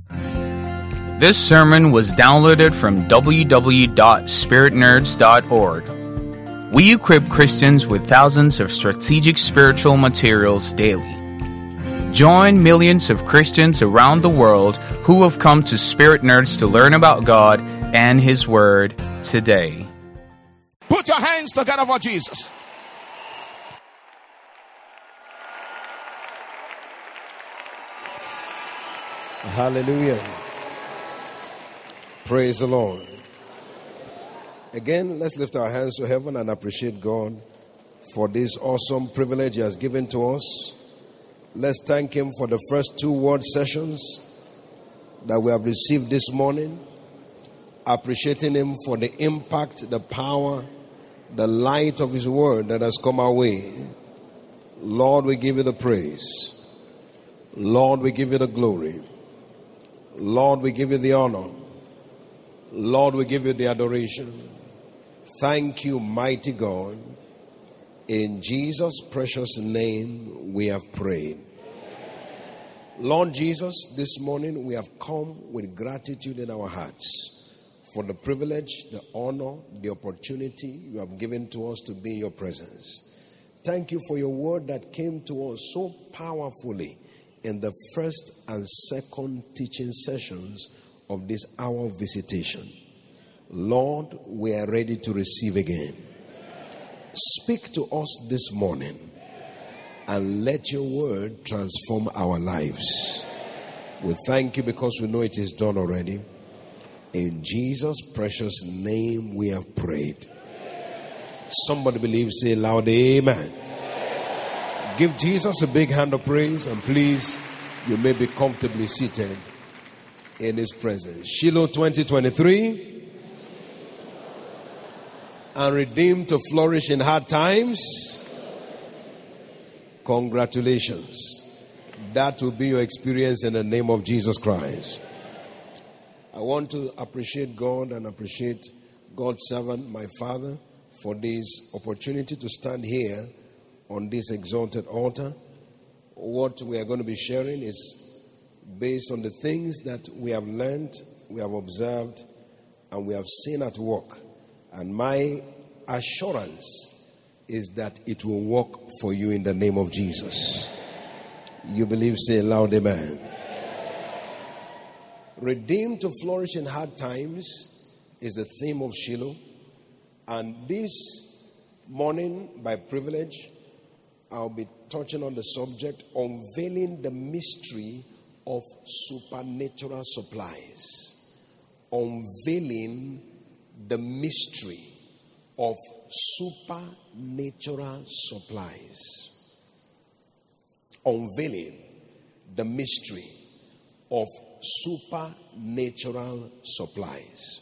This sermon was downloaded from www.spiritnerds.org. We equip Christians with thousands of strategic spiritual materials daily. Join millions of Christians around the world who have come to Spirit Nerds to learn about God and His Word today. Put your hands together for Jesus. Hallelujah. Praise the Lord. Again, let's lift our hands to heaven and appreciate God for this awesome privilege He has given to us. Let's thank Him for the first 2 word sessions that we have received this morning. Appreciating Him for the impact, the power, the light of His Word that has come our way. Lord, we give You the praise. Lord, we give You the glory. Lord, we give You the honor. Lord, we give You the adoration. Thank You, mighty God. In Jesus' precious name we have prayed. Lord Jesus, this morning we have come with gratitude in our hearts for the privilege, the honor, the opportunity You have given to us to be in Your presence. Thank You for Your word that came to us so powerfully in the first and second teaching sessions of this hour of visitation. Lord, we are ready to receive again. Speak to us this morning and let Your word transform our lives. We thank You because we know it is done already. In Jesus' precious name we have prayed. Somebody believe, say loud, amen. Give Jesus a big hand of praise, and please, you may be comfortably seated in His presence. Shiloh 2023. And redeemed to flourish in hard times. Congratulations. That will be your experience in the name of Jesus Christ. I want to appreciate God and appreciate God's servant, my father, for this opportunity to stand here on this exalted altar. What we are going to be sharing is based on the things that we have learned, we have observed, and we have seen at work. And my assurance is that it will work for you in the name of Jesus. You believe, say loud, amen. Redeemed to flourish in hard times is the theme of Shiloh. And this morning, by privilege, I'll be touching on the subject, unveiling the mystery of supernatural supplies. Unveiling the mystery of supernatural supplies. Unveiling the mystery of supernatural supplies.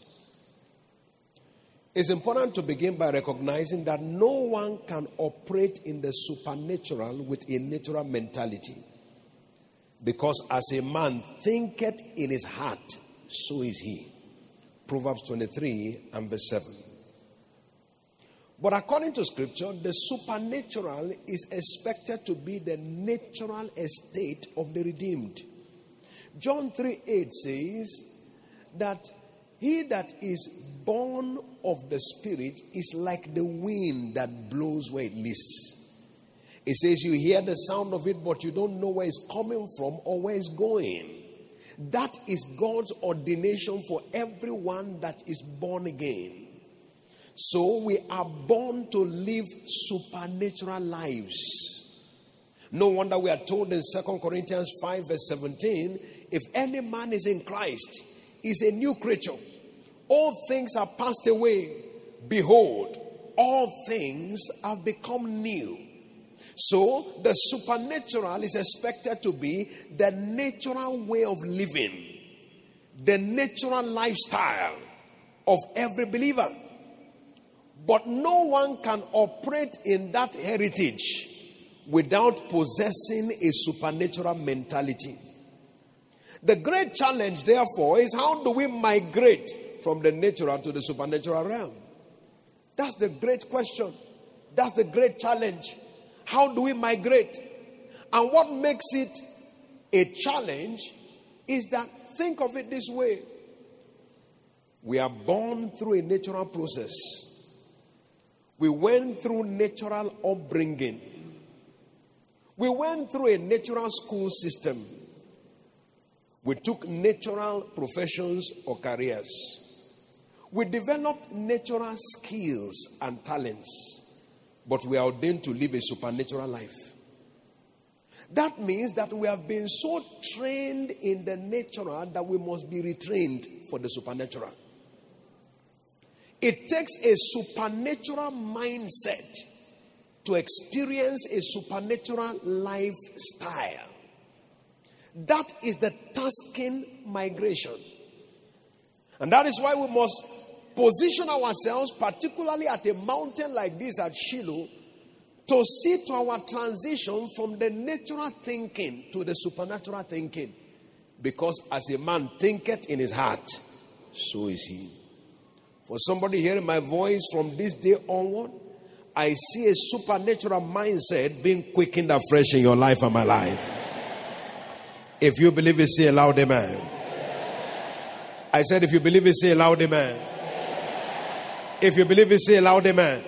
It's important to begin by recognizing that no one can operate in the supernatural with a natural mentality. Because as a man thinketh in his heart, so is he. Proverbs 23 and verse 7. But according to Scripture, the supernatural is expected to be the natural estate of the redeemed. John 3:8 says that he that is born of the Spirit is like the wind that blows where it lists. It says you hear the sound of it, but you don't know where it's coming from or where it's going. That is God's ordination for everyone that is born again. So we are born to live supernatural lives. No wonder we are told in 2 Corinthians 5 verse 17, if any man is in Christ, is a new creature. All things are passed away. Behold, all things have become new. So the supernatural is expected to be the natural way of living, the natural lifestyle of every believer. But no one can operate in that heritage without possessing a supernatural mentality. The great challenge, therefore, is how do we migrate from the natural to the supernatural realm? That's the great question. That's the great challenge. How do we migrate? And what makes it a challenge is that, think of it this way. We are born through a natural process. We went through natural upbringing. We went through a natural school system. We took natural professions or careers. We developed natural skills and talents, but we are ordained to live a supernatural life. That means that we have been so trained in the natural that we must be retrained for the supernatural. It takes a supernatural mindset to experience a supernatural lifestyle. That is the tasking migration. And that is why we must position ourselves, particularly at a mountain like this at Shiloh, to see to our transition from the natural thinking to the supernatural thinking. Because as a man thinketh in his heart, so is he. For somebody hearing my voice from this day onward, I see a supernatural mindset being quickened afresh in your life and my life. If you believe it, say a loud amen. I said, if you believe it, say a loud amen. If you believe it, say a loud amen.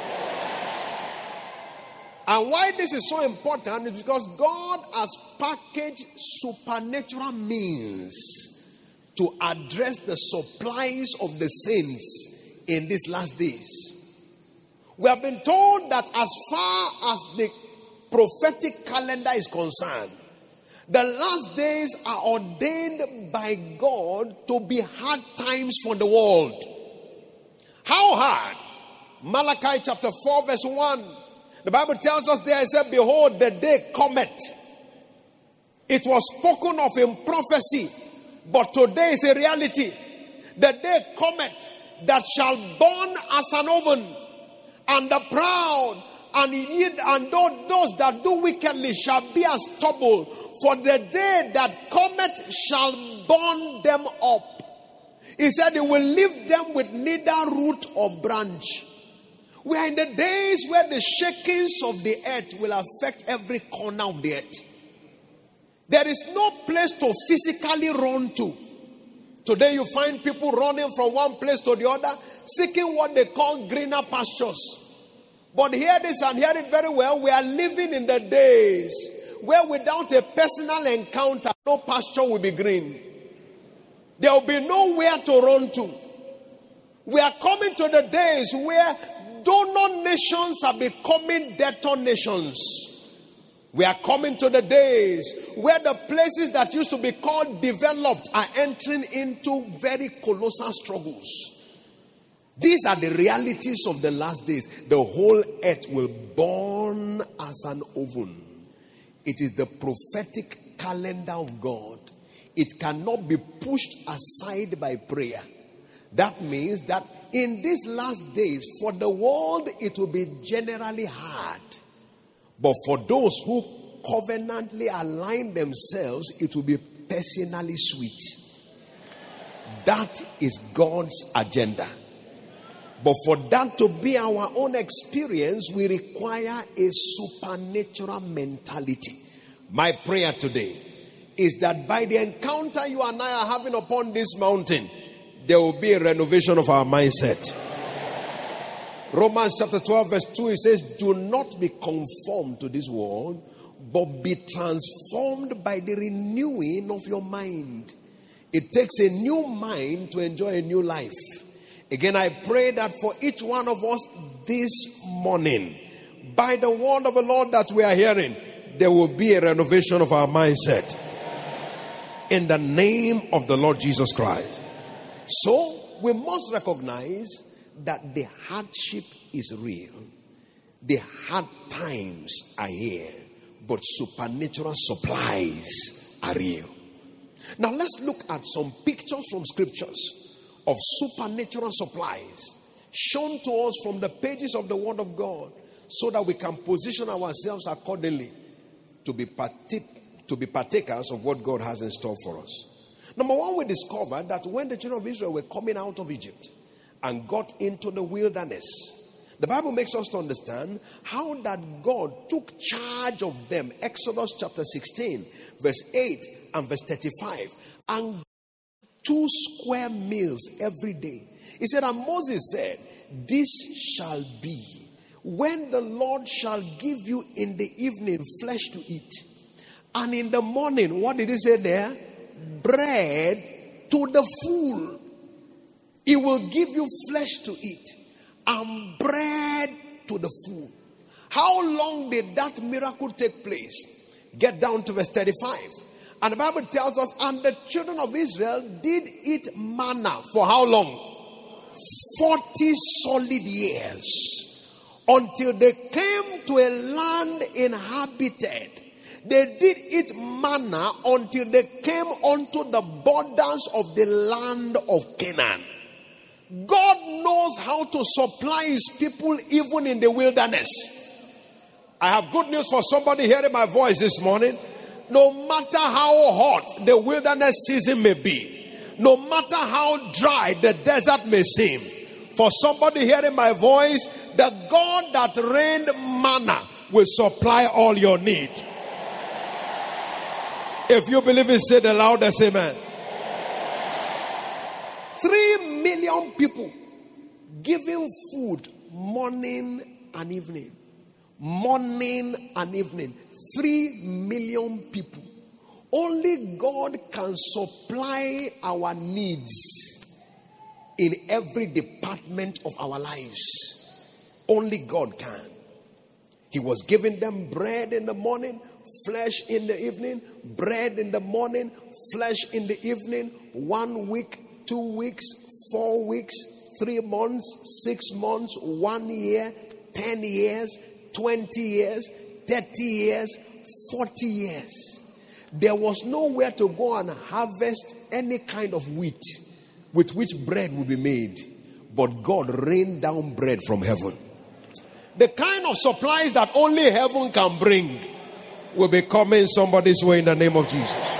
And why this is so important is because God has packaged supernatural means to address the supplies of the saints in these last days. We have been told that as far as the prophetic calendar is concerned, the last days are ordained by God to be hard times for the world. How hard? Malachi chapter 4 verse 1. The Bible tells us there, it said, behold, the day cometh. It was spoken of in prophecy, but today is a reality. The day cometh that shall burn as an oven, and the proud and those that do wickedly shall be as stubble. For the day that cometh shall burn them up. He said he will leave them with neither root or branch. We are in the days where the shakings of the earth will affect every corner of the earth. There is no place to physically run to. Today you find people running from one place to the other, seeking what they call greener pastures. But hear this and hear it very well. We are living in the days where without a personal encounter, no pasture will be green. There will be nowhere to run to. We are coming to the days where donor nations are becoming debtor nations. We are coming to the days where the places that used to be called developed are entering into very colossal struggles. These are the realities of the last days. The whole earth will burn as an oven. It is the prophetic calendar of God. It cannot be pushed aside by prayer. That means that in these last days, for the world, it will be generally hard. But for those who covenantly align themselves, it will be personally sweet. That is God's agenda. But for that to be our own experience, we require a supernatural mentality. My prayer today is that by the encounter you and I are having upon this mountain, there will be a renovation of our mindset. Romans chapter 12 verse 2, it says, do not be conformed to this world, but be transformed by the renewing of your mind. It takes a new mind to enjoy a new life. Again, I pray that for each one of us this morning, by the word of the Lord that we are hearing, there will be a renovation of our mindset. In the name of the Lord Jesus Christ. So, we must recognize that the hardship is real. The hard times are here. But supernatural supplies are real. Now, let's look at some pictures from scriptures of supernatural supplies shown to us from the pages of the Word of God, so that we can position ourselves accordingly to be partakers of what God has in store for us. Number one, we discovered that when the children of Israel were coming out of Egypt and got into the wilderness, The Bible makes us to understand how that God took charge of them. Exodus chapter 16, verse 8 and verse 35. And 2 square meals every day. He said, and Moses said, this shall be when the Lord shall give you in the evening flesh to eat. And in the morning, what did he say there? Bread to the full. He will give you flesh to eat and bread to the full. How long did that miracle take place? Get down to verse 35. And the Bible tells us, and the children of Israel did eat manna for how long? 40 solid years. Until they came to a land inhabited. They did eat manna until they came unto the borders of the land of Canaan. God knows how to supply his people even in the wilderness. I have good news for somebody hearing my voice this morning. No matter how hot the wilderness season may be, no matter how dry the desert may seem, for somebody hearing my voice, the God that rained manna will supply all your need. If you believe it, say the loudest amen. 3 million people giving food morning and evening. Morning and evening. 3 million people. Only God can supply our needs in every department of our lives. Only God can. He was giving them bread in the morning, flesh in the evening, bread in the morning, flesh in the evening, 1 week, 2 weeks, 4 weeks, 3 months, 6 months, 1 year, 10 years, 20 years, 30 years, 40 years. There was nowhere to go and harvest any kind of wheat with which bread will be made. But God rained down bread from heaven. The kind of supplies that only heaven can bring will be coming somebody's way in the name of Jesus.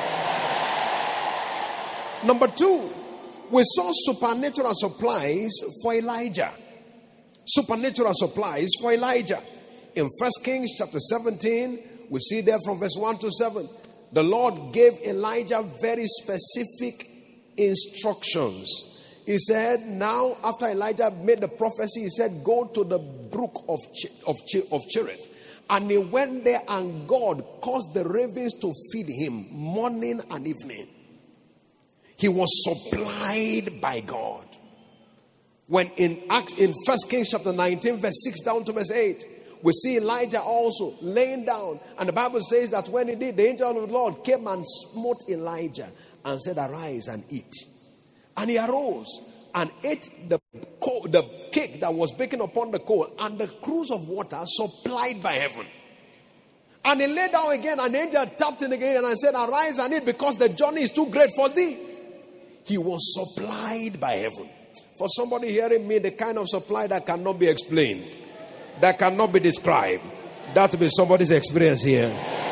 Number 2, we saw supernatural supplies for Elijah. Supernatural supplies for Elijah. In 1 Kings chapter 17, we see there from verse 1 to 7. The Lord gave Elijah very specific instructions. He said, now after Elijah made the prophecy, he said, go to the brook of Cherith. And he went there, and God caused the ravens to feed him morning and evening. He was supplied by God. When in 1 Kings chapter 19, verse 6 down to verse 8, we see Elijah also laying down. And the Bible says that when he did, the angel of the Lord came and smote Elijah and said, arise and eat. And he arose and ate the cake that was baking upon the coal and the cruse of water supplied by heaven. And he lay down again, and the angel tapped him again and said, arise and eat, because the journey is too great for thee. He was supplied by heaven. For somebody hearing me, the kind of supply that cannot be explained, that cannot be described, that will be somebody's experience here.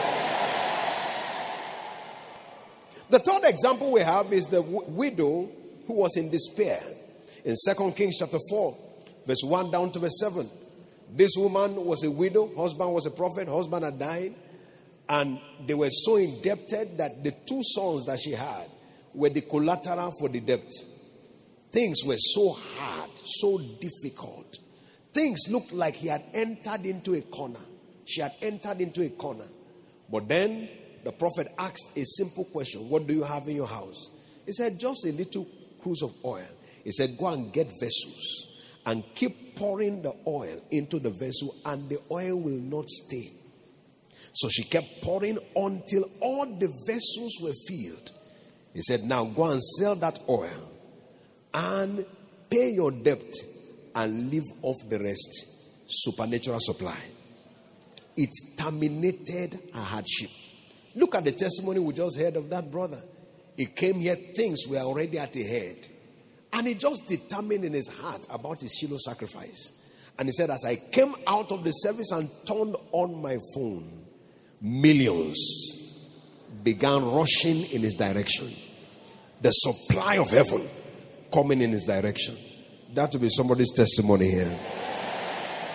The third example we have is the widow who was in despair. In 2 Kings chapter 4, verse 1 down to verse 7. This woman was a widow. Husband was a prophet. Husband had died. And they were so indebted that the 2 sons that she had were the collateral for the debt. Things were so hard, so difficult. Things looked like he had entered into a corner. She had entered into a corner. But then the prophet asked a simple question. What do you have in your house? He said, just a little cruse of oil. He said, go and get vessels and keep pouring the oil into the vessel, and the oil will not stay. So she kept pouring until all the vessels were filled. He said, now go and sell that oil and pay your debt and live off the rest. Supernatural supply. It terminated her hardship. Look at the testimony we just heard of that brother. He came here, things were already at the head. And he just determined in his heart about his Shiloh sacrifice. And he said, as I came out of the service and turned on my phone, millions began rushing in his direction. The supply of heaven coming in his direction. That will be somebody's testimony here.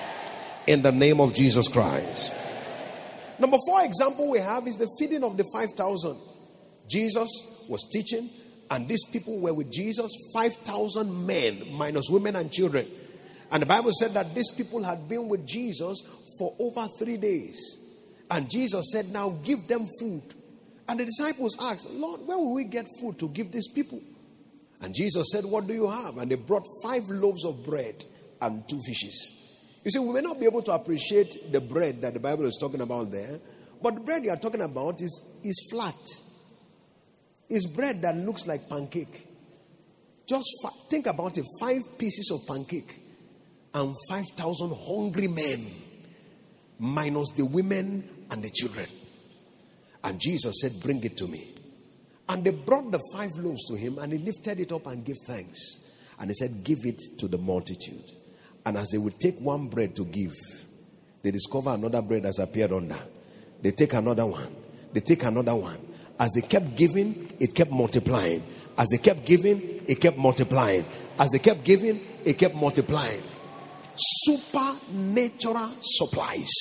In the name of Jesus Christ. Number 4 example we have is the feeding of the 5,000. Jesus was teaching, and these people were with Jesus, 5,000 men minus women and children. And the Bible said that these people had been with Jesus for over 3 days. And Jesus said, now give them food. And the disciples asked, Lord, where will we get food to give these people? And Jesus said, what do you have? And they brought 5 loaves of bread and 2 fishes. You see, we may not be able to appreciate the bread that the Bible is talking about there, but the bread you are talking about is flat. It's bread that looks like pancake. Just think about it, 5 pieces of pancake and 5,000 hungry men, minus the women and the children. And Jesus said, bring it to me. And they brought the 5 loaves to him, and he lifted it up and gave thanks. And he said, give it to the multitude. And as they would take one bread to give, they discover another bread has appeared under. They take another one. They take another one. As they kept giving, it kept multiplying. As they kept giving, it kept multiplying. As they kept giving, it kept multiplying. Supernatural supplies.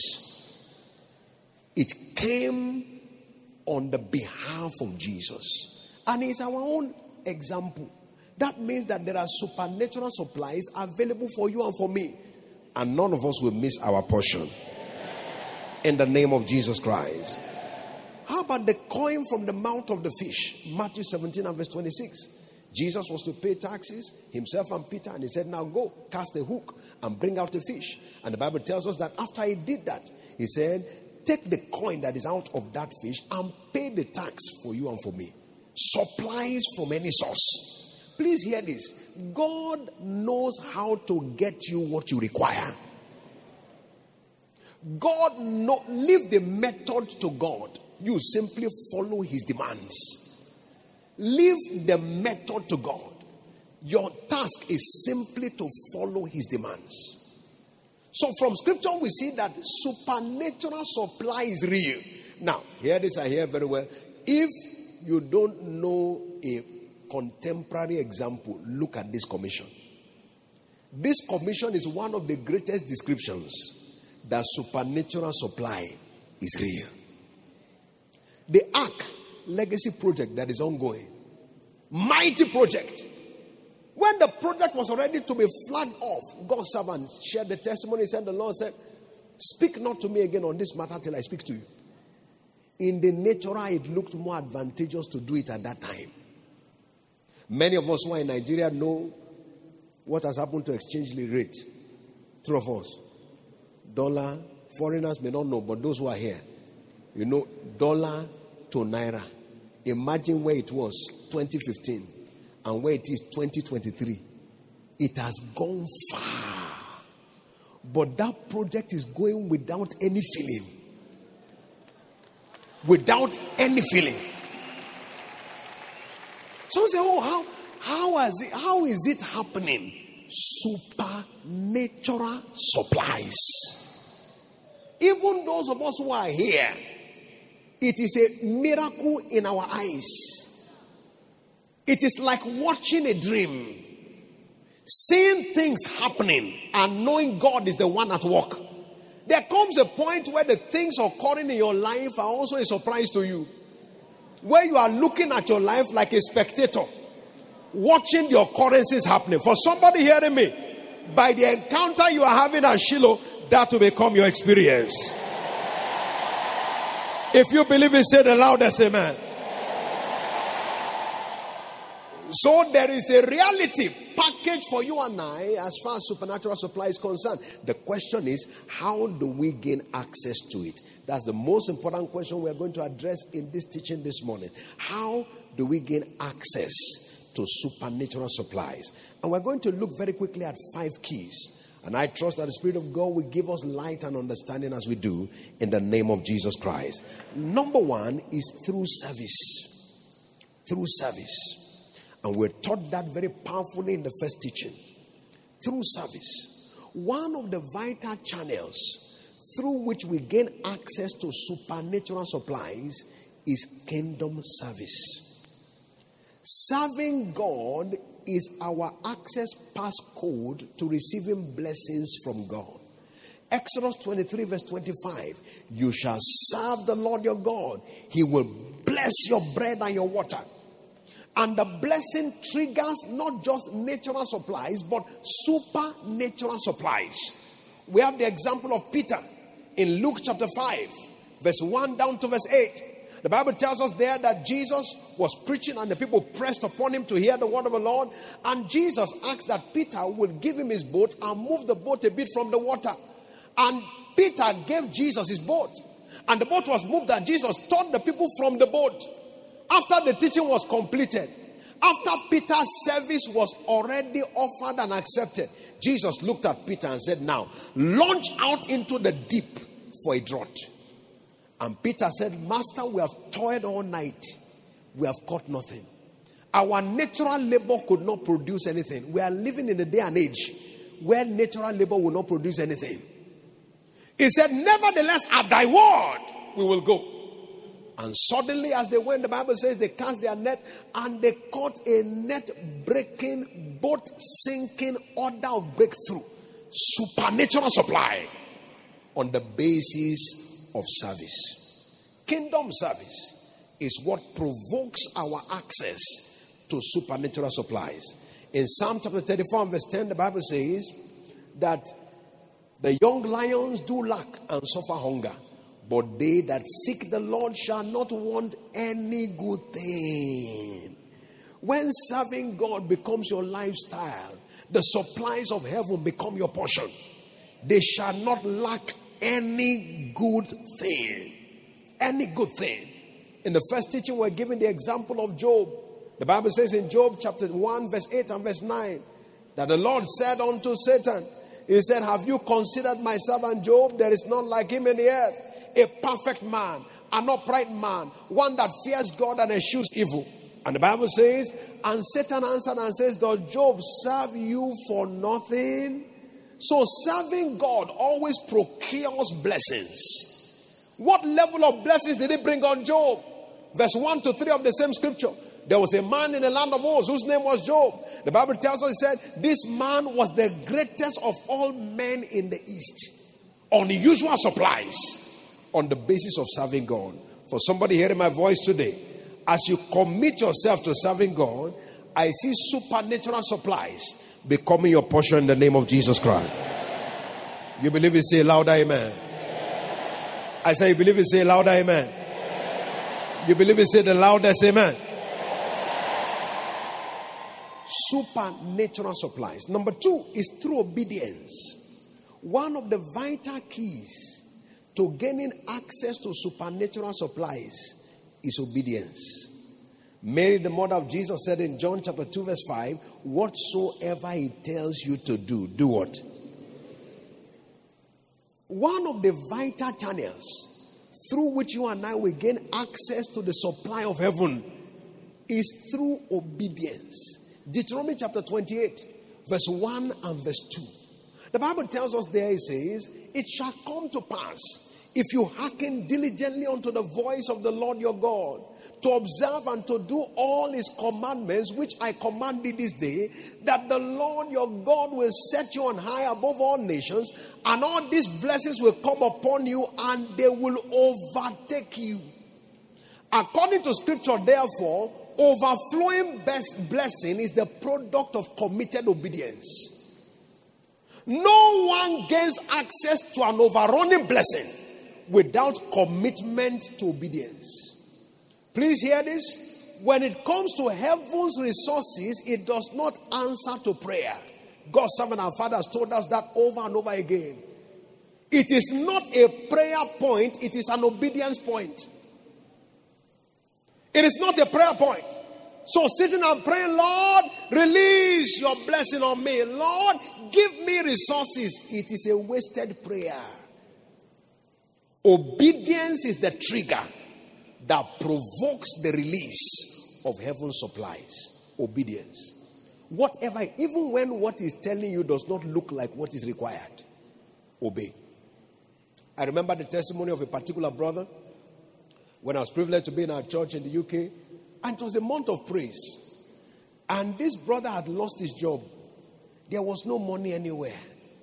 It came on the behalf of Jesus. And it's our own example. That means that there are supernatural supplies available for you and for me. And none of us will miss our portion. In the name of Jesus Christ. How about the coin from the mouth of the fish? Matthew 17 and verse 26. Jesus was to pay taxes, himself and Peter, and he said, now go, cast a hook and bring out a fish. And the Bible tells us that after he did that, he said, take the coin that is out of that fish and pay the tax for you and for me. Supplies from any source. Please hear this. God knows how to get you what you require. Leave the method to God. You simply follow his demands. Leave the method to God. Your task is simply to follow his demands. So from scripture we see that supernatural supply is real. Now, hear this, I hear very well. If you don't know a contemporary example, look at this commission. This commission is one of the greatest descriptions that supernatural supply is real. The Ark Legacy project that is ongoing, mighty project. When the project was ready to be flagged off, God's servant shared the testimony. Said the Lord said, speak not to me again on this matter till I speak to you. In the natural, it looked more advantageous to do it at that time. Many of us who are in Nigeria know what has happened to exchange rate. True of us. Dollar, foreigners may not know, but those who are here, you know, dollar to naira. Imagine where it was 2015 and where it is 2023. It has gone far. But that project is going without any feeling. Without any feeling. Some say, oh, how is it happening? Supernatural supplies. Even those of us who are here, it is a miracle in our eyes. It is like watching a dream. Seeing things happening and knowing God is the one at work. There comes a point where the things occurring in your life are also a surprise to you. Where you are looking at your life like a spectator, watching the occurrences happening. For somebody hearing me, by the encounter you are having at Shiloh, that will become your experience. If you believe it, say the loudest amen. So there is a reality package for you and I as far as supernatural supply is concerned. The question is, how do we gain access to it? That's the most important question we are going to address in this teaching this morning. How do we gain access to supernatural supplies? And we're going to look very quickly at 5 keys. And I trust that the Spirit of God will give us light and understanding as we do in the name of Jesus Christ. Number 1 is through service. Through service. And we're taught that very powerfully in the first teaching. Through service. One of the vital channels through which we gain access to supernatural supplies is kingdom service. Serving God is our access passcode to receiving blessings from God. Exodus 23 verse 25. You shall serve the Lord your God. He will bless your bread and your water. And the blessing triggers not just natural supplies, but supernatural supplies. We have the example of Peter in Luke chapter 5, verse 1 down to verse 8. The Bible tells us there that Jesus was preaching and the people pressed upon him to hear the word of the Lord. And Jesus asked that Peter would give him his boat and move the boat a bit from the water. And Peter gave Jesus his boat. And the boat was moved and Jesus taught the people from the boat. After the teaching was completed, after Peter's service was already offered and accepted, Jesus looked at Peter and said, now, launch out into the deep for a draught. And Peter said, Master, we have toiled all night. We have caught nothing. Our natural labor could not produce anything. We are living in a day and age where natural labor will not produce anything. He said, nevertheless, at thy word, we will go. And suddenly as they went, the Bible says they cast their net and they caught a net-breaking, boat-sinking order of breakthrough. Supernatural supply on the basis of service. Kingdom service is what provokes our access to supernatural supplies. In Psalm chapter 34 verse 10, the Bible says that the young lions do lack and suffer hunger, but they that seek the Lord shall not want any good thing. When serving God becomes your lifestyle, the supplies of heaven become your portion. They shall not lack any good thing. Any good thing. In the first teaching, we're given the example of Job. The Bible says in Job chapter 1, verse 8 and verse 9, that the Lord said unto Satan, he said, have you considered my servant Job? There is none like him in the earth. A perfect man, an upright man, one that fears God and eschews evil. And the Bible says, and Satan answered and says, does Job serve you for nothing? So serving God always procures blessings. What level of blessings did it bring on Job? Verse 1 to 3 of the same scripture. There was a man in the land of Uz whose name was Job. The Bible tells us, it said, this man was the greatest of all men in the East. Unusual supplies on the basis of serving God. For somebody hearing my voice today, as you commit yourself to serving God, I see supernatural supplies becoming your portion in the name of Jesus Christ. You believe it? Say louder, amen. I say you believe it? Say louder, amen. You believe it? Say the loudest, amen. Supernatural supplies. Number 2 is through obedience. One of the vital keys to gaining access to supernatural supplies is obedience. Mary, the mother of Jesus, said in John chapter 2 verse 5, whatsoever he tells you to do, do what? One of the vital channels through which you and I will gain access to the supply of heaven is through obedience. Deuteronomy chapter 28 verse 1 and verse 2. The Bible tells us there, it says, it shall come to pass, if you hearken diligently unto the voice of the Lord your God, to observe and to do all his commandments, which I command thee this day, that the Lord your God will set you on high above all nations, and all these blessings will come upon you, and they will overtake you. According to scripture, therefore, overflowing blessing is the product of committed obedience. No one gains access to an overrunning blessing without commitment to obedience. Please hear this. When it comes to heaven's resources, it does not answer to prayer. God's servant and fathers told us that over and over again. It is not a prayer point, it is an obedience point. It is not a prayer point. So sitting and praying, Lord, release your blessing on me. Lord, give me resources. It is a wasted prayer. Obedience is the trigger that provokes the release of heaven's supplies. Obedience. Whatever, even when what is telling you does not look like what is required, obey. I remember the testimony of a particular brother when I was privileged to be in our church in the UK, and it was a month of praise. And this brother had lost his job. There was no money anywhere.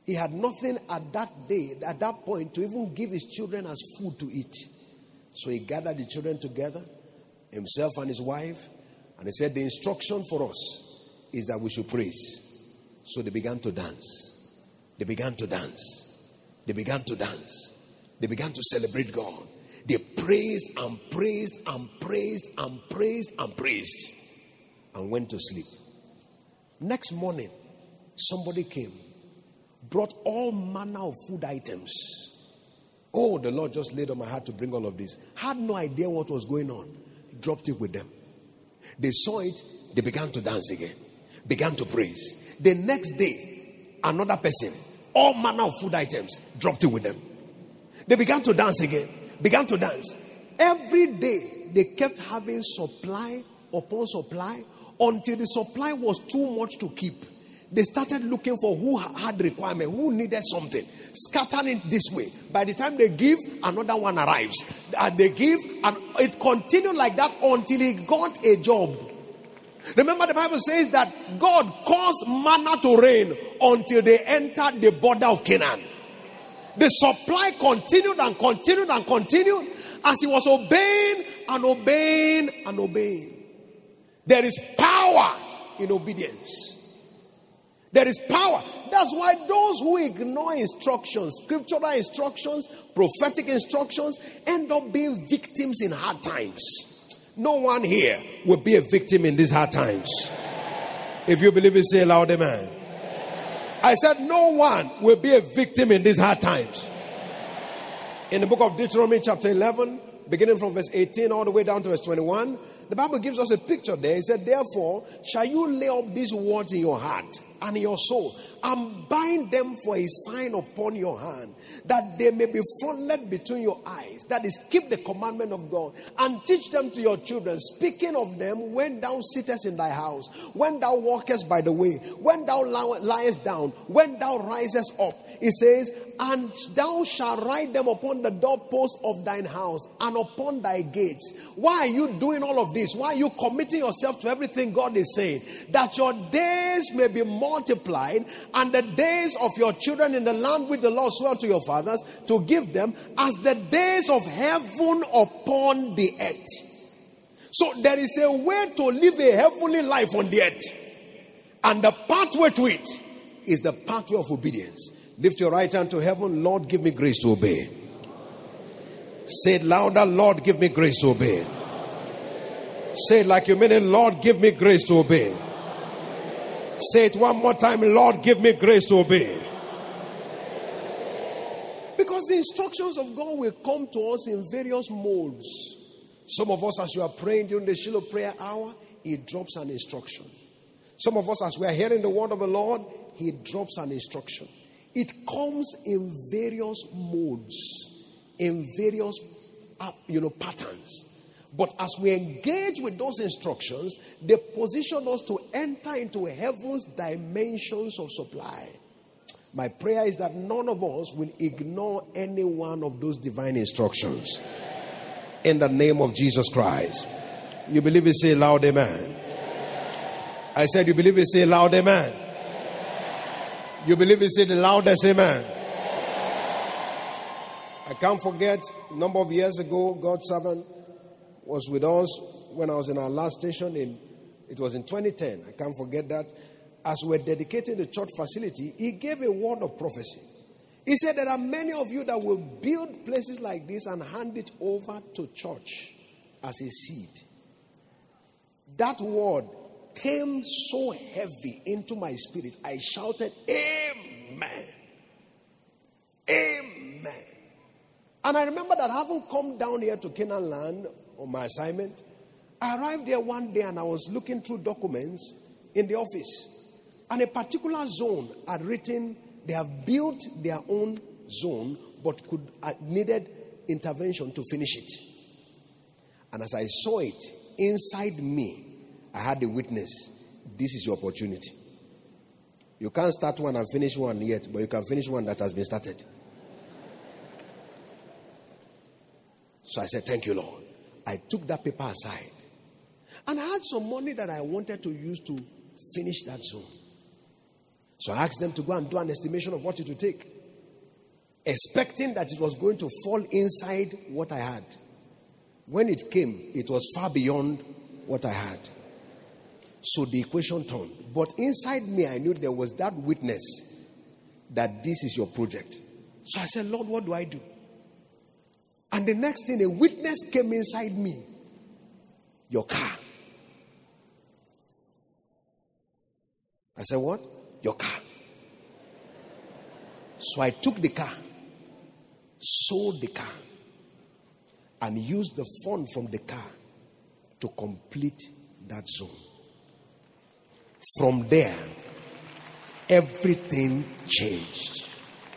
He had nothing at that day, at that point, to even give his children as food to eat. So he gathered the children together, himself and his wife, and he said, the instruction for us is that we should praise. So they began to dance. They began to dance. They began to dance. They began to celebrate God. They praised and praised and praised and praised and praised and went to sleep. Next morning, somebody came, brought all manner of food items. Oh, the Lord just laid on my heart to bring all of this. Had no idea what was going on. Dropped it with them. They saw it. They began to dance again. Began to praise. The next day, another person, all manner of food items, dropped it with them. They began to dance again. Began to dance. Every day, they kept having supply upon supply until the supply was too much to keep. They started looking for who had requirement, who needed something, scattering it this way. By the time they give, another one arrives. And they give, and it continued like that until he got a job. Remember, the Bible says that God caused manna to rain until they entered the border of Canaan. The supply continued and continued and continued as he was obeying and obeying and obeying. There is power in obedience. There is power. That's why those who ignore instructions, scriptural instructions, prophetic instructions, end up being victims in hard times. No one here will be a victim in these hard times. If you believe it, say loud, amen. I said no one will be a victim in these hard times. In the book of Deuteronomy chapter 11, beginning from verse 18 all the way down to verse 21, the Bible gives us a picture there. It said, therefore, shall you lay up these words in your heart and in your soul, and bind them for a sign upon your hand, that they may be frontlet between your eyes. That is, keep the commandment of God, and teach them to your children, speaking of them when thou sittest in thy house, when thou walkest by the way, when thou liest down, when thou risest up. It says, and thou shalt write them upon the doorposts of thine house and upon thy gates. Why are you doing all of this? Why are you committing yourself to everything God is saying? That your days may be multiplied, and the days of your children in the land which the Lord swore to your fathers to give them, as the days of heaven upon the earth. So there is a way to live a heavenly life on the earth, and the pathway to it is the pathway of obedience. Lift your right hand to heaven. Lord, give me grace to obey. Say it louder. Lord, give me grace to obey. Say it like you mean it. Lord, give me grace to obey. Say it one more time. Lord, give me grace to obey. Because the instructions of God will come to us in various modes. Some of us, as you are praying during the Shiloh prayer hour, He drops an instruction. Some of us, as we are hearing the word of the Lord, He drops an instruction. It comes in various modes, in various patterns. But as we engage with those instructions, they position us to enter into heaven's dimensions of supply. My prayer is that none of us will ignore any one of those divine instructions. In the name of Jesus Christ. You believe it, say loud amen. I said you believe it, say loud amen. You believe it, say the loudest amen. I can't forget, a number of years ago, God's servant was with us when I was in our last station. It was in 2010. I can't forget that. As we're dedicating the church facility, he gave a word of prophecy. He said there are many of you that will build places like this and hand it over to church as a seed. That word came so heavy into my spirit. I shouted, Amen. Amen. And I remember that having come down here to Canaan land on my assignment, I arrived there one day and I was looking through documents in the office. And a particular zone had written, they have built their own zone, but needed intervention to finish it. And as I saw it, inside me, I had the witness. This is your opportunity. You can't start one and finish one yet, but you can finish one that has been started. So I said, thank you, Lord. I took that paper aside. And I had some money that I wanted to use to finish that zone. So I asked them to go and do an estimation of what it would take, expecting that it was going to fall inside what I had. When it came, it was far beyond what I had. So the equation turned. But inside me, I knew there was that witness that this is your project. So I said, Lord, what do I do? And the next thing, a witness came inside me. Your car. I said, what? Your car. So I took the car, sold the car, and used the fund from the car to complete that zone. From there, everything changed.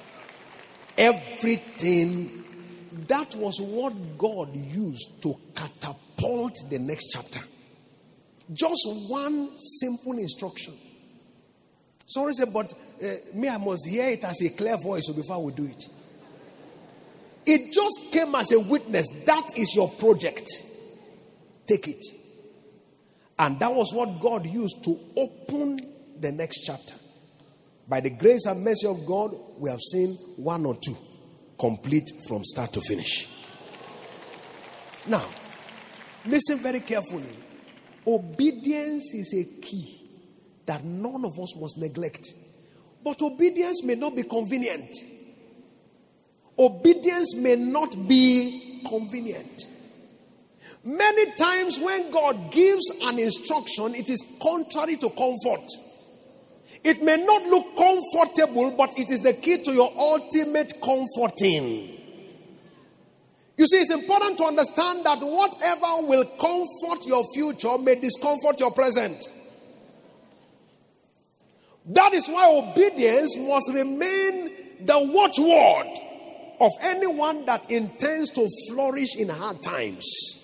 Everything. That was what God used to catapult the next chapter. Just one simple instruction. Someone said, but me, I must hear it as a clear voice before we do it. It just came as a witness. That is your project. Take it. And that was what God used to open the next chapter. By the grace and mercy of God, we have seen one or two complete from start to finish. Now, listen very carefully. Obedience is a key that none of us must neglect. But obedience may not be convenient. Obedience may not be convenient. Many times when God gives an instruction, it is contrary to comfort. It may not look comfortable, but it is the key to your ultimate comforting. You see, it's important to understand that whatever will comfort your future may discomfort your present. That is why obedience must remain the watchword of anyone that intends to flourish in hard times.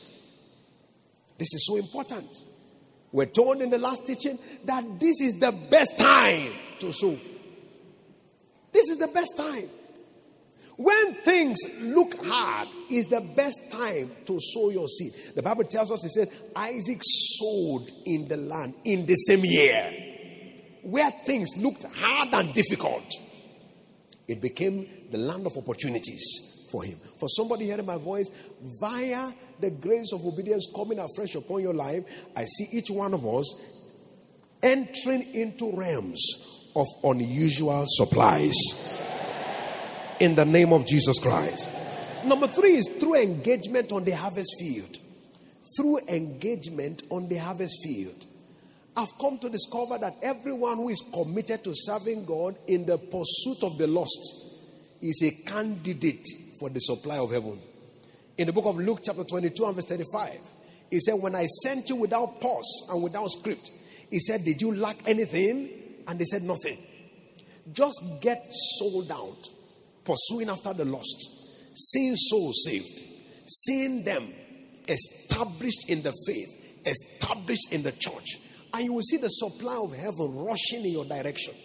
This is so important. We're told in the last teaching that this is the best time to sow. This is the best time. When things look hard, is the best time to sow your seed. The Bible tells us, it says, Isaac sowed in the land in the same year. Where things looked hard and difficult, it became the land of opportunities for him. For somebody hearing my voice, via the grace of obedience coming afresh upon your life, I see each one of us entering into realms of unusual supplies. In the name of Jesus Christ. Number 3 is through engagement on the harvest field. Through engagement on the harvest field. I've come to discover that everyone who is committed to serving God in the pursuit of the lost is a candidate for the supply of heaven. In the book of Luke chapter 22 and verse 35, he said, when I sent you without pause and without script, he said, did you lack anything? And they said, nothing. Just get sold out, pursuing after the lost, seeing souls saved, seeing them established in the faith, established in the church. And you will see the supply of heaven rushing in your direction.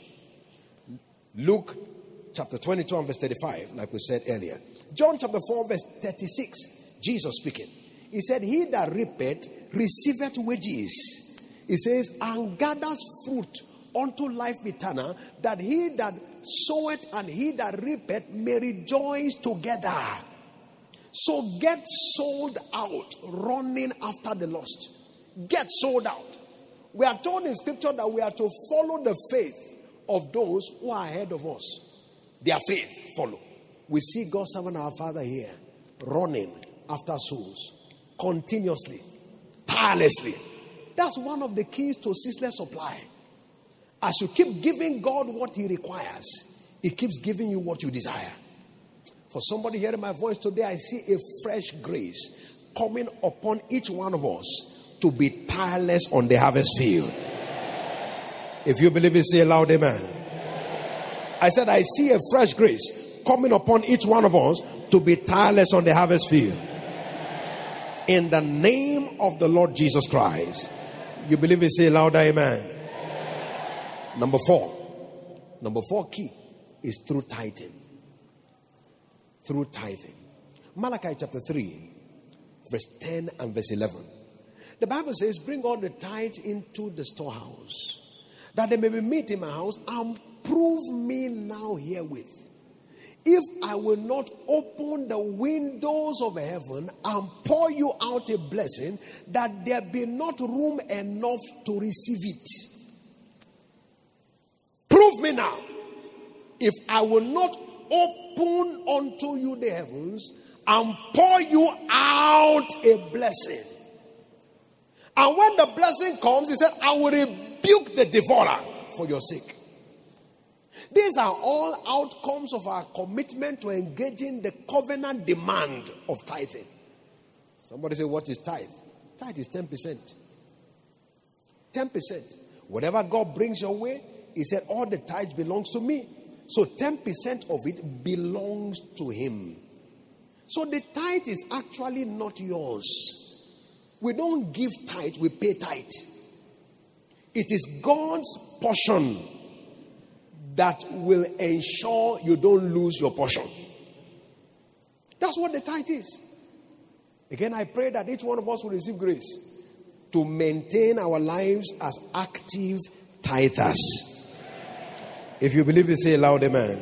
Luke chapter 22 and verse 35, like we said earlier. John chapter 4 verse 36, Jesus speaking. He said, he that reapeth receiveth wages. He says, and gathers fruit unto life eternal, that he that soweth and he that reapeth may rejoice together. So get sold out, running after the lost. Get sold out. We are told in scripture that we are to follow the faith of those who are ahead of us. Their faith, follow. We see God serving our Father here, running after souls, continuously, tirelessly. That's one of the keys to ceaseless supply. As you keep giving God what He requires, He keeps giving you what you desire. For somebody hearing my voice today, I see a fresh grace coming upon each one of us to be tireless on the harvest field. If you believe it, say aloud, amen. I said, I see a fresh grace coming upon each one of us to be tireless on the harvest field. In the name of the Lord Jesus Christ. You believe it, say louder, amen. Number 4 key is through tithing. Through tithing. Malachi chapter 3 verse 10 and verse 11. The Bible says, bring all the tithes into the storehouse, that there may be meat in my house, and prove me now herewith, if I will not open the windows of heaven and pour you out a blessing, that there be not room enough to receive it. Prove me now, if I will not open unto you the heavens and pour you out a blessing. And when the blessing comes, he said, I will rebuke the devourer for your sake. These are all outcomes of our commitment to engaging the covenant demand of tithing. Somebody say, what is tithe? Tithe is 10%. 10%. Whatever God brings your way, he said, all the tithes belongs to me. So 10% of it belongs to him. So the tithe is actually not yours. We don't give tithe, we pay tithe. It is God's portion that will ensure you don't lose your portion. That's what the tithe is. Again, I pray that each one of us will receive grace to maintain our lives as active tithers. If you believe it, say loud amen.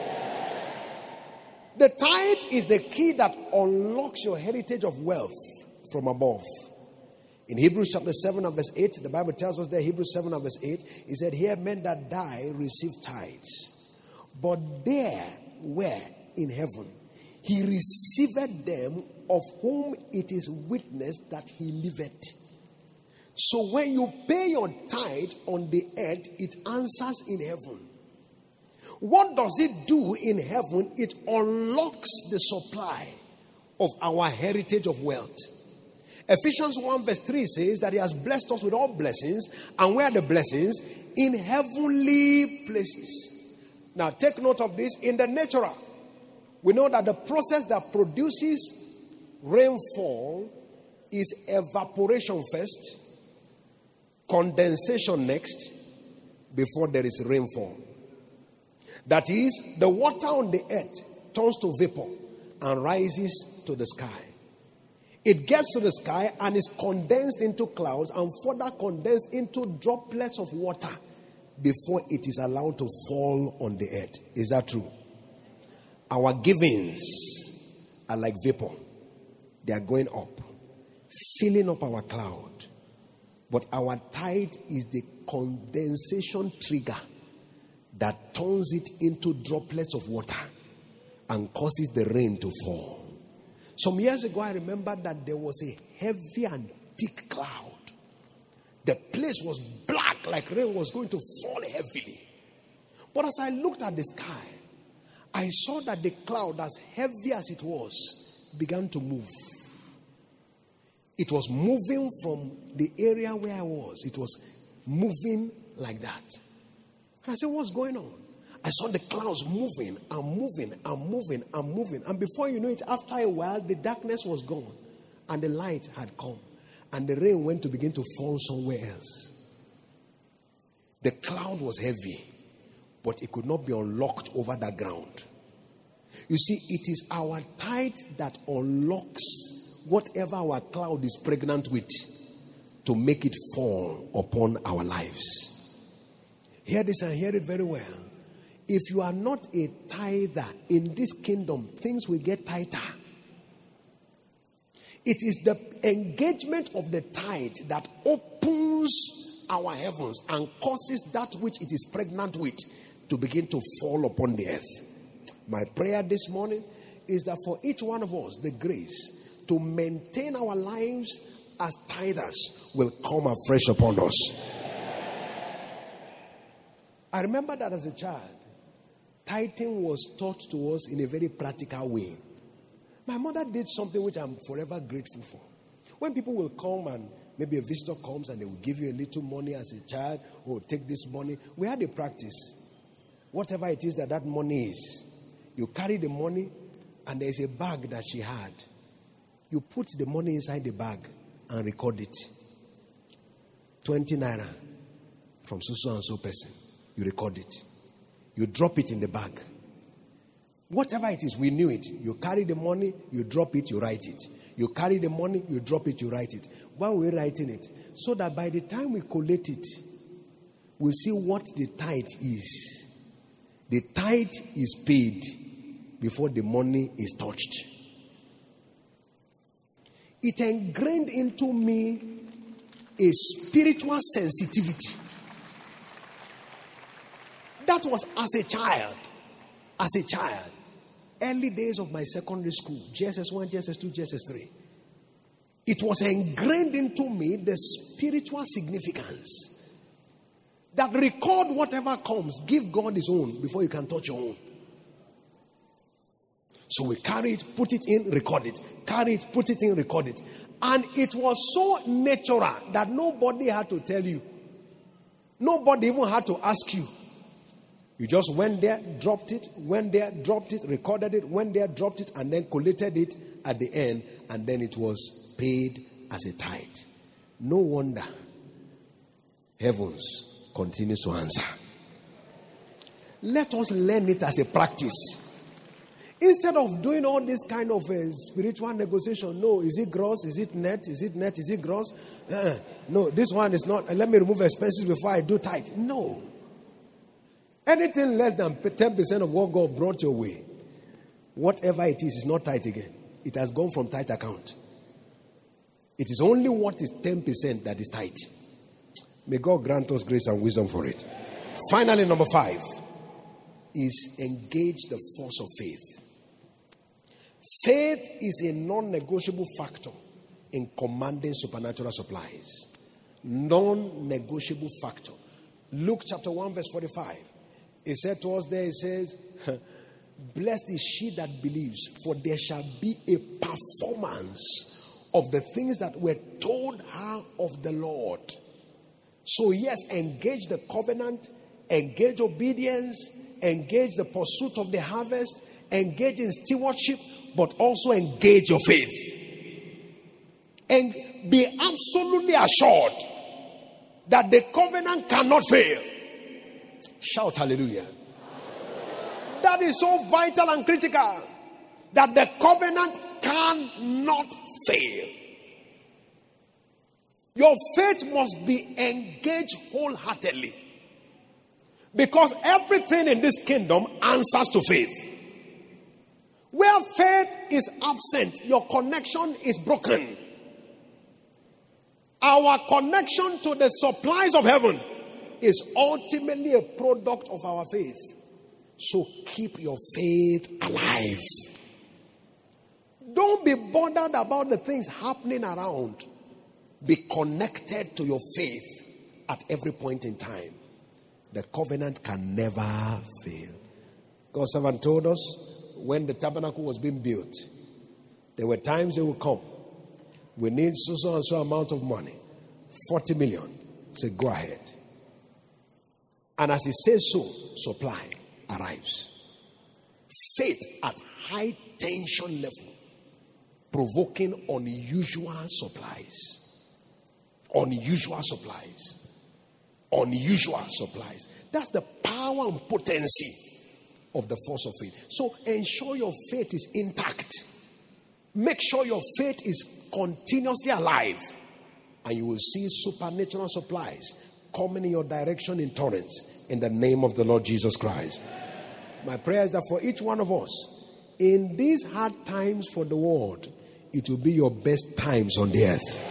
The tithe is the key that unlocks your heritage of wealth from above. In Hebrews chapter 7 and verse 8, the Bible tells us there, Hebrews 7 and verse 8, he said, here men that die receive tithes. But there where in heaven he received them of whom it is witnessed that he liveth. So when you pay your tithe on the earth, it answers in heaven. What does it do in heaven? It unlocks the supply of our heritage of wealth. Ephesians 1 verse 3 says that he has blessed us with all blessings. And where are the blessings? In heavenly places. Now take note of this. In the natural, we know that the process that produces rainfall is evaporation first, condensation next, before there is rainfall. That is, the water on the earth turns to vapor and rises to the sky. It gets to the sky and is condensed into clouds and further condensed into droplets of water before it is allowed to fall on the earth. Is that true? Our givings are like vapor. They are going up, filling up our cloud. But our tithe is the condensation trigger that turns it into droplets of water and causes the rain to fall. Some years ago, I remember that there was a heavy and thick cloud. The place was black, like rain was going to fall heavily. But as I looked at the sky, I saw that the cloud, as heavy as it was, began to move. It was moving from the area where I was. It was moving like that. And I said, what's going on? I saw the clouds moving and moving and moving and moving. And before you know it, after a while, the darkness was gone. And the light had come. And the rain went to begin to fall somewhere else. The cloud was heavy, but it could not be unlocked over that ground. You see, it is our tithe that unlocks whatever our cloud is pregnant with to make it fall upon our lives. Hear this and hear it very well. If you are not a tither in this kingdom, things will get tighter. It is the engagement of the tithe that opens our heavens and causes that which it is pregnant with to begin to fall upon the earth. My prayer this morning is that for each one of us, the grace to maintain our lives as tithers will come afresh upon us. I remember that as a child, tithing was taught to us in a very practical way. My mother did something which I'm forever grateful for. When people will come and maybe a visitor comes and they will give you a little money as a child, or take this money. We had a practice. Whatever it is that money is, you carry the money and there's a bag that she had. You put the money inside the bag and record it. 20 naira from so and so person. You record it. You drop it in the bag. Whatever it is, we knew it. You carry the money, you drop it, you write it. You carry the money, you drop it, you write it. Why were we writing it? So that by the time we collect it, will see what the tithe is. The tithe is paid before the money is touched. It ingrained into me a spiritual sensitivity. That was as a child. Early days of my secondary school, JSS 1, JSS 2, JSS 3. It was ingrained into me the spiritual significance. That record whatever comes, give God his own before you can touch your own. So we carry it, put it in, record it. Carry it, put it in, record it. And it was so natural that nobody had to tell you. Nobody even had to ask you. You just went there, dropped it, recorded it, went there, dropped it, and then collated it at the end, and then it was paid as a tithe. No wonder heavens continues to answer. Let us learn it as a practice. Instead of doing all this kind of spiritual negotiation, no, is it gross? Is it net? Is it net? Is it gross? No, this one is not. Let me remove expenses before I do tithe. No. Anything less than 10% of what God brought your way, whatever it is not tithe again. It has gone from tithe account. It is only what is 10% that is tithe. May God grant us grace and wisdom for it. Finally, number 5 is engage the force of faith. Faith is a non-negotiable factor in commanding supernatural supplies. Non-negotiable factor. Luke chapter 1 verse 45. It said to us there, it says, blessed is she that believes, for there shall be a performance of the things that were told her of the Lord. So yes, engage the covenant, engage obedience, engage the pursuit of the harvest, engage in stewardship, but also engage your faith. And be absolutely assured that the covenant cannot fail. Shout hallelujah. That is so vital and critical, that the covenant cannot fail. Your faith must be engaged wholeheartedly, because everything in this kingdom answers to faith. Where faith is absent, your connection is broken. Our connection to the supplies of heaven is ultimately a product of our faith. So keep your faith alive. Don't be bothered about the things happening around. Be connected to your faith at every point in time. The covenant can never fail. God's servant told us when the tabernacle was being built, there were times they would come. We need so and so amount of money. 40 million. Say, go ahead. And as he says so, supply arrives. Faith at high tension level, provoking unusual supplies. Unusual supplies. Unusual supplies. That's the power and potency of the force of faith. So ensure your faith is intact. Make sure your faith is continuously alive. And you will see supernatural supplies coming in your direction in torrents, in the name of the Lord Jesus Christ. My prayer is that for each one of us, in these hard times for the world, it will be your best times on the earth.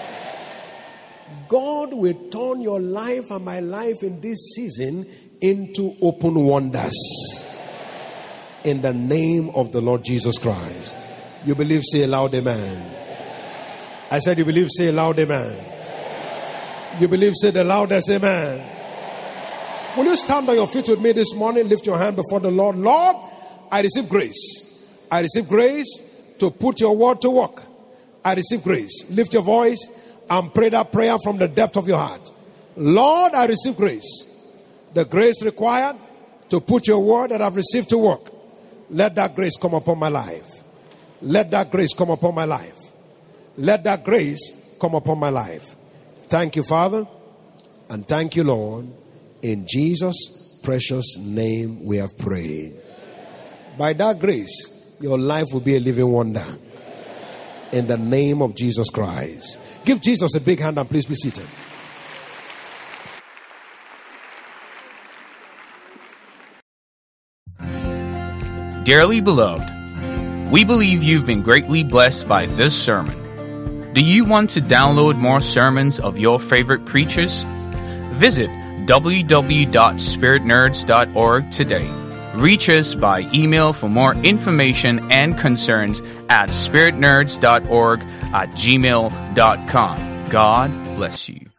God will turn your life and my life in this season into open wonders, in the name of the Lord Jesus Christ. You believe, say aloud, amen. I said you believe, say loud, amen. You believe, say the loudest, amen. Will you stand on your feet with me this morning? Lift your hand before the Lord. Lord, I receive grace. I receive grace to put your word to work. I receive grace. Lift your voice and pray that prayer from the depth of your heart. Lord, I receive grace. The grace required to put your word that I've received to work. Let that grace come upon my life. Let that grace come upon my life. Let that grace come upon my life. Thank you, Father, and thank you, Lord. In Jesus' precious name we have prayed. By that grace, your life will be a living wonder. In the name of Jesus Christ. Give Jesus a big hand and please be seated. Dearly beloved, we believe you've been greatly blessed by this sermon. Do you want to download more sermons of your favorite preachers? Visit www.spiritnerds.org today. Reach us by email for more information and concerns at spiritnerds.org@gmail.com. God bless you.